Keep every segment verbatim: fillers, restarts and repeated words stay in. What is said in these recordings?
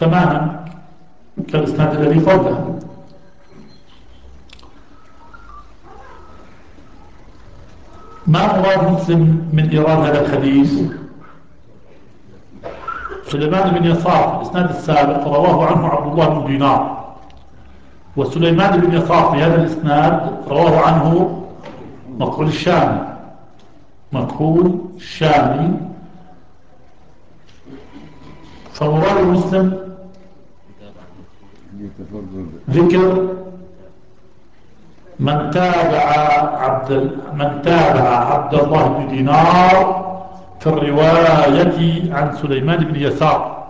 تماما كالإسناد الذي قبله. ما مراد مسلم من إيراد هذا الحديث؟ سليمان بن يسار في الإسناد السابق رواه عنه عبد الله بن دينار، وسليمان بن يسار في هذا الإسناد رواه عنه مكحول الشامي. مكحول الشامي. فمراد مسلم ذكر من تابع عبد من تابع عبد الله بن دينار في الرواية عن سليمان بن يسار.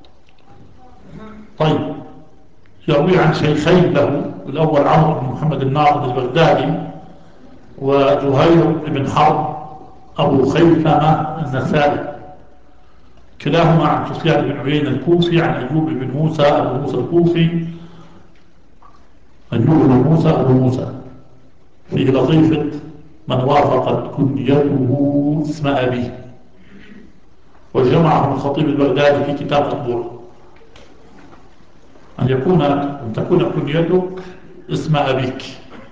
طيب، يروي عن شيخين له، الأول عمرو بن محمد الناقد البغدادي، وزهير بن حرب أبو خيثمة النسائي، كلاهما عن سفيان بن عيينة الكوفي عن أيوب بن موسى أبو موسى الكوفي. أيوب بن موسى أبو موسى فيه لطيفة من وافقت كنيته اسم أبيه، وجمعه الخطيب البغدادي في كتاب مطبوع، أن يكون أن تكون كنيتك اسم أبيك.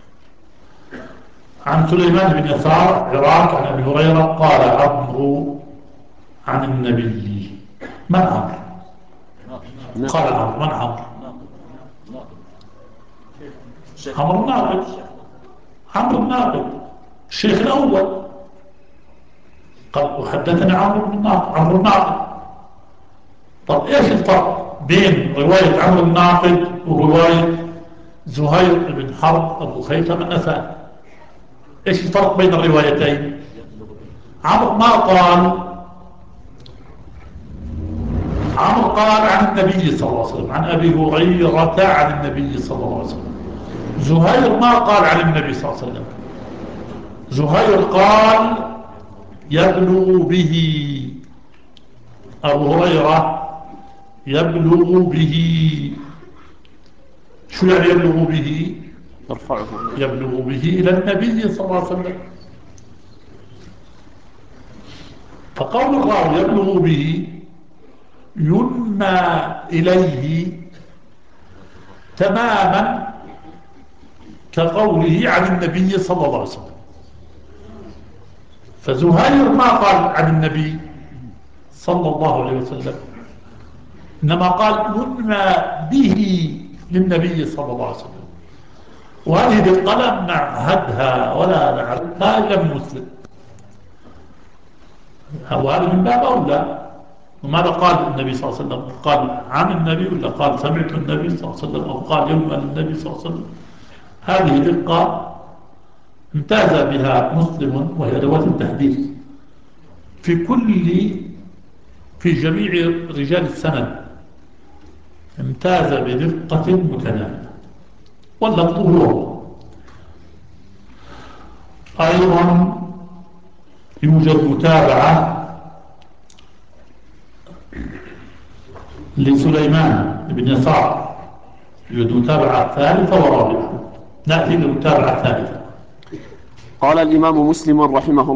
عن سليمان بن يسار عراك عن أبي هريرة قال عمرو عن النبي. من عمرو؟ قال عمرو. من عمرو؟ عمرو الناقد. عمرو الناقد الشيخ الأول قال وحدثني عمرو بن الناقد. عمرو الناقد. طب ايش الفرق بين رواية عمرو الناقد ورواية زهير بن حرب أبو خيثمة النسائي؟ ايش الفرق بين الروايتين؟ عمرو ما قال، عمرو قال عن النبي صلى الله عليه وسلم عن أبي هريرة عن النبي صلى الله عليه وسلم. زهير ما قال عن النبي صلى الله عليه وسلم. زهير قال يبلغ به أبو هريرة، يبلغ به. شو يعني يبلغ به؟ يرفعه يبلغ به إلى النبي صلى الله عليه وسلم. فقول الراوي يبلغ به ينمى إليه تماما كقوله عن النبي صلى الله عليه وسلم. فزهير ما قال عن النبي صلى الله عليه وسلم، إنما قال ينمى به للنبي صلى الله عليه وسلم. وهذه دقة لم نعهدها ولا نعرفها إلا من مسلم، وهذا من باب أولى. وماذا قال النبي صلى الله عليه وسلم؟ قال عن النبي ولا قال سمعت النبي صلى الله عليه وسلم أو قال يوم النبي صلى الله عليه وسلم؟ هذه دقة امتاز بها مسلم، وهي أدوات التحديث في كل في جميع رجال السند، امتاز بدقة متناهية. واللفظ هو أيضا يوجد متابعة لسليمان بن يسار، يوجد متابعة ثالثة ورابعة. نأتي للمتابعة الثالثة. قال الإمام مسلم رحمه